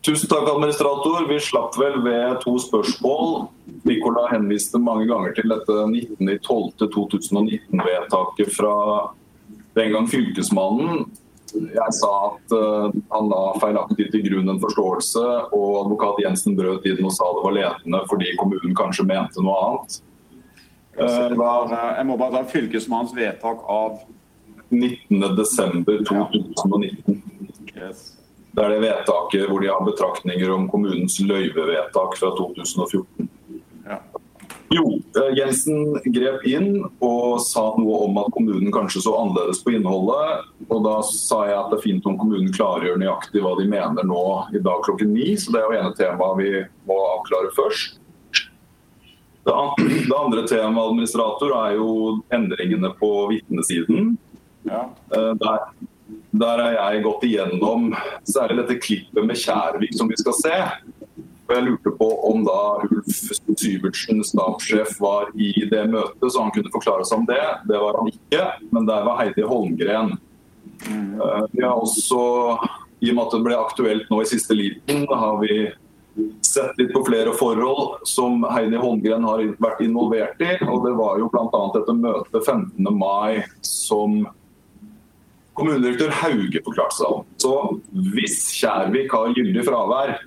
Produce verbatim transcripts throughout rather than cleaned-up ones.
Tusen takk, administrator. Vi slapp vel ved to spørsmål. Nicola henviste mange ganger til dette nittende desember to tusen og nitten-vedtaket fra den gang fylkesmannen. Jeg sa at uh, han la feilaktig til grunn en forståelse, og advokat Jensen brøt inn og sa det var ledende fordi kommunen kanskje mente noe annet. Uh, var, jeg må bare ta fylkesmannens vedtak av nittende desember to tusen og nitten. Yes. Det er det vedtaket hvor de har betraktninger om kommunens løyvevedtak fra to tusen og fjorten. Ja. Jo, Jensen grep inn og sa noe om at kommunen kanskje så annerledes på innholdet, og da sa jeg at det er fint om kommunen klargjør nøyaktig hva de mener nå i dag klokken ni, så det er jo ene tema vi må avklare først. Det andre temaet, administrator, er jo endringene på vitnesiden. Ja. Der, der er jeg gått igjennom særlig dette klippet med Kjærvik som vi skal se. Og jeg lurte på om da Ulf Syvertsen, stabssjef, var i det møtet, så han kunne forklare seg om det. Det var han ikke, men der var Heidi Holmgren. Mm. Vi har også, i og med at det ble aktuelt nå i siste liten, har vi sett litt på flere forhold som Heidi Holmgren har vært involvert i, og det var jo blant annet dette møtet femtende mai som kommunedirektør Hauge forklarte seg om. Så hvis Kjærvik har gyldig fravær,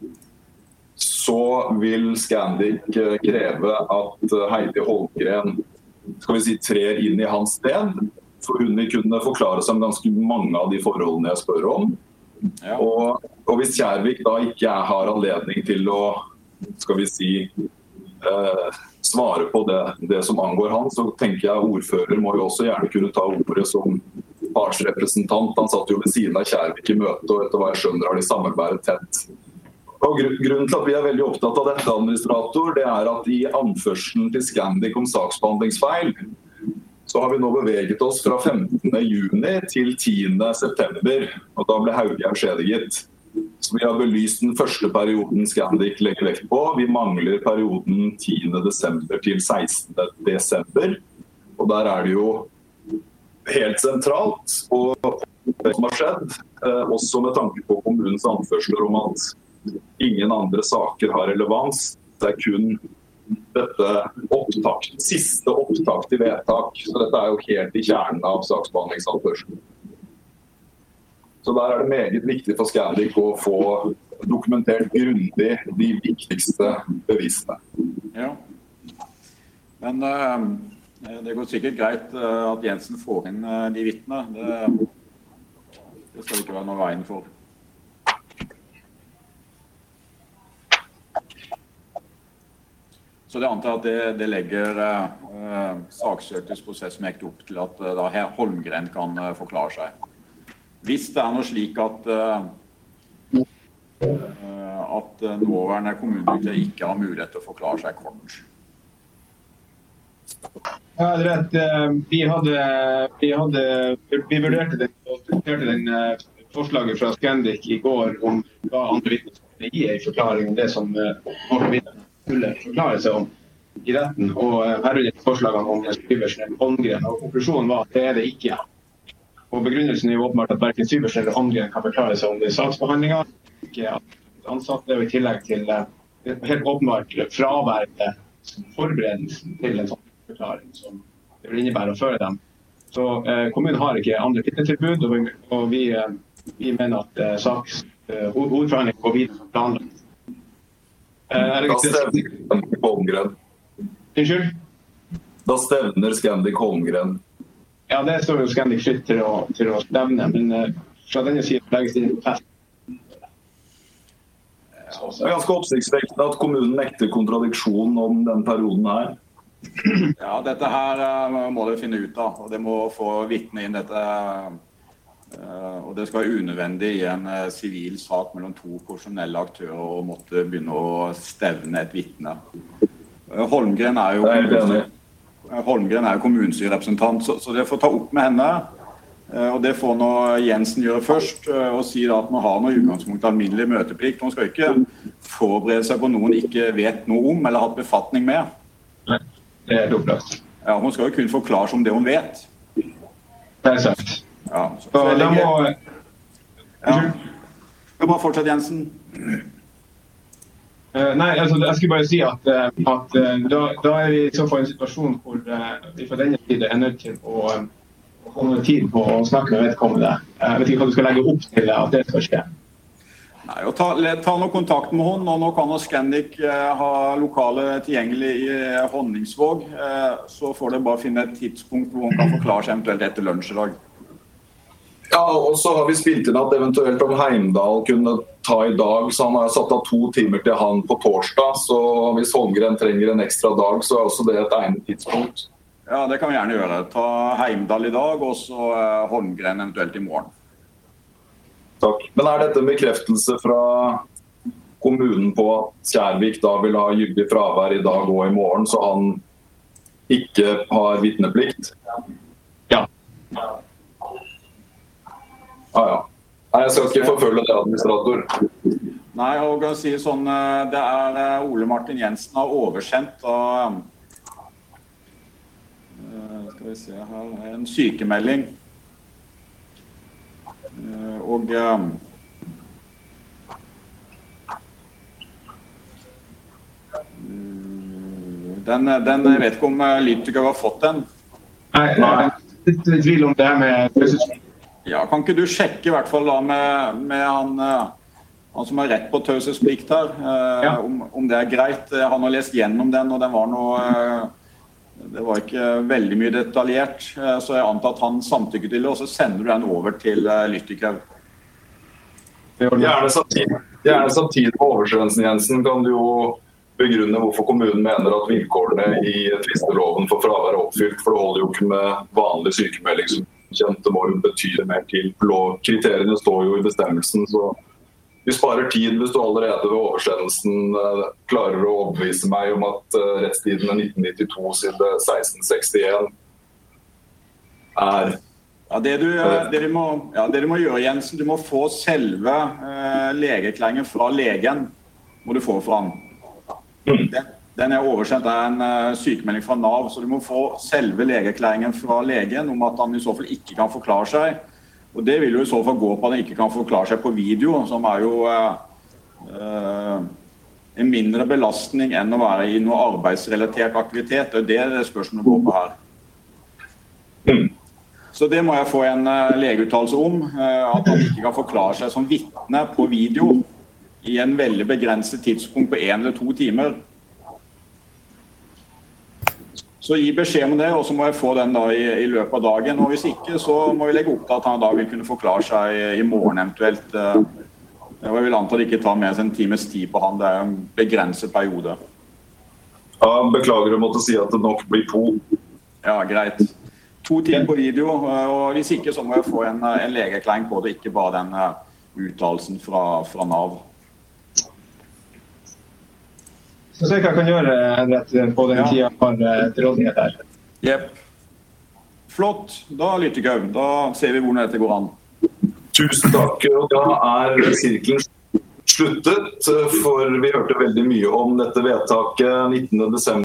så vil Scandic kreve at Heidi Holmgren skal vi si, trer inn i hans sted, for hun vil kunne forklare seg om ganske mange av de forholdene jeg spør om. Ja. Og, og hvis Kjærvik da ikke har anledning til å skal vi si, eh, svare på det, det som angår han, så tenker jeg ordfører må jo også gjerne kunne ta ordet som partsrepresentant. Han satt jo ved siden av Kjærvik i møte, og etter hva jeg skjønner har de samarbeidet tett. Og grunnen til at vi er veldig opptatt av dette, administrator, det er at i anførselen til Scandic om saksbehandlingsfeil, så har vi nå beveget oss fra femtende juni til tiende september, og da ble Hauge avskjediget. Så vi har belyst den første perioden Scandic legger vekt på. Vi mangler perioden tiende desember til sekstende desember, og der er det jo helt sentralt, og det som har skjedd, også med tanke på kommunens anførsler om at ingen andre saker har relevans. Det er kun dette opptak, siste opptak til vedtak. Så dette er jo helt i kjernen av saksbehandlingsanførselen. Så der er det meget viktig for Scandic å få dokumentert grundig de viktigste bevisene. Ja. Men uh, det går sikkert greit uh, at Jensen får inn uh, de vitnene. Det, det skal ikke være noe veien for. Så det antar at det, det legger uh, saksøktes prosessmekt opp til at uh, da herr Holmgren kan uh, forklare seg. Hvis det er noe slik at, uh, uh, at uh, nåværende kommunedirektør ikke har mulighet til å forklare seg kort. Ja, det er rett. Vi hadde, vi hadde, vi vurderte den, vurderte den uh, forslaget fra Scandic i går om hva andre vitner skulle gi en forklaring om det som uh, vårt vitner skulle forklare seg om i retten, og her er forslagene om Syvertsen eller Holmgren, og konklusjonen var at det er det ikke. Og begrunnelsen er jo åpenbart at hverken Syvertsen eller Holmgren kan forklare seg om det i saksbehandlingen, ikke at ansatte, og i tillegg til helt åpenbart fraværende forberedelsen til en sånn forklaring som det vil innebære å føre dem. Så eh, kommunen har ikke andre vitnetilbud, og vi, og vi, vi mener at eh, saks, eh, hovedforhandlingen går videre som planlagt. Da stevner Scandic Holmgren. Unnskyld? Da stevner Scandic Holmgren. Ja, det står jo Scandic fritt til å, til å stevne, men uh, fra denne siden legges det inn på fest. Det er ganske oppsiktsvekkende at kommunen nekter kontradiksjon om den perioden her. Ja, dette her uh, må det finne ut av, og det må få vitne inn dette. Uh, og det skal være unødvendig i en sivil uh, sak mellom to profesjonelle aktører og måtte begynne å stevne et vitne. Uh, Holmgren er jo uh, Holmgren er jo kommunestyrerepresentant, så, så det får ta opp med henne. Uh, og det får nå Jensen gjøre først, uh, og si da at man har noe utgangspunkt alminnelig møteplikt. Man skal ikke forberede seg på noe man ikke vet noe om eller hatt befatning med. Nei, det er opplagt. Ja, hun skal jo kun forklare seg om det hun vet. Det er sant. Ja, så, så, så legger... må... ja. skal bare fortsette, Jensen. Uh, nei, altså, jeg skulle bare si at, uh, at uh, da, da er vi i så fall en situasjon hvor uh, vi fra denne siden er nødt til å, um, å holde tid på å snakke med vedkommende. Uh, jeg vet ikke hva du skal legge opp til at det skal skje. Nei, og ta, ta noe kontakt med henne, og nå kan Scandic uh, ha lokale tilgjengelig i uh, Honningsvåg, uh, så får det bare finne et tidspunkt hvor hun kan forklare seg eventuelt etter lunsj i dag. Ja, og så har vi spilt inn at eventuelt om Heimdal kunne ta i dag, så han har satt av to timer til han på torsdag, så hvis Holmgren trenger en ekstra dag, så er også det et egnet tidspunkt. Ja, det kan vi gjerne gjøre. Ta Heimdal i dag, og så uh, Holmgren eventuelt i morgen. Takk. Men er dette en bekreftelse fra kommunen på at Skjærvik da vil ha gyldig fravær i dag og i morgen, så han ikke har vitneplikt? Ja. Ah, ja. Nei, jeg skal ikke forfølge det, administrator. Nei, og jeg sier sånn, det er Ole Martin Jensen har oversendt av, skal vi se her, en sykemelding. Og den, den jeg vet ikke om Lytiker har fått den. Nei, jeg er litt i tvil om det her med... Ja, kan ikke du sjekke i hvert fall da med, med han, han som har rett på taushetsplikt her, eh, ja. om, om det er greit. Han har lest gjennom den, og den var noe, eh, det var ikke veldig mye detaljert, eh, så jeg antar at han samtykker til det, og så sender du den over til eh, Lytiker. Gjerne samtidig, gjerne samtidig på oversendelsen, Jensen, kan du jo begrunne hvorfor kommunen mener at vilkårene i tvisteloven for fravær er oppfylt, for det holder jo ikke med vanlig sykemelding som kjente må jo betyde mer til. Kriteriene står jo i bestemmelsen, så vi sparer tid hvis du allerede ved oversendelsen klarer å overbevise meg om at rettstiden er nitten nittito side seksten sekstien er... Ja, det du, det du, må, ja, det du må gjøre, Jensen, du må få selve eh, legeerklæringen fra legen, må du få fra han. Mm. Den, den er oversendt av en uh, sykemelding fra Nav, så du må få selve legeerklæringen fra legen om at han i så fall ikke kan forklare seg. Og det vil jo i så fall gå på at han ikke kan forklare seg på video, som er jo uh, uh, en mindre belastning enn å være i noe arbeidsrelatert aktivitet. Det er det det spørsmålet går på her. Mm. Så det må jeg få en uh, legeuttalelse om, uh, at han ikke kan forklare seg som vitne på video i en veldig begrenset tidspunkt på en eller to timer. Så gi beskjed om det, og så må jeg få den da i, i løpet av dagen. Og hvis ikke, så må vi legge opp til at han da vil kunne forklare seg i morgen eventuelt. Jeg vil anta at det ikke tar med seg en times tid på han, det er en begrenset periode. Ja, beklager å måtte si at det nok blir to. Ja, greit. To timer på video, og hvis ikke så må jeg få en, en legeerklæring på det, ikke bare den uttalelsen fra, fra Nav. Så se hva jeg kan gjøre rett på den ja. Tiden jeg har til rådighet her. Jep. Flott. Da Lytiker, da ser vi hvordan dette går an. Tusen takk, og da er sirkelen sluttet, for vi hørte veldig mye om dette vedtaket nittende desember.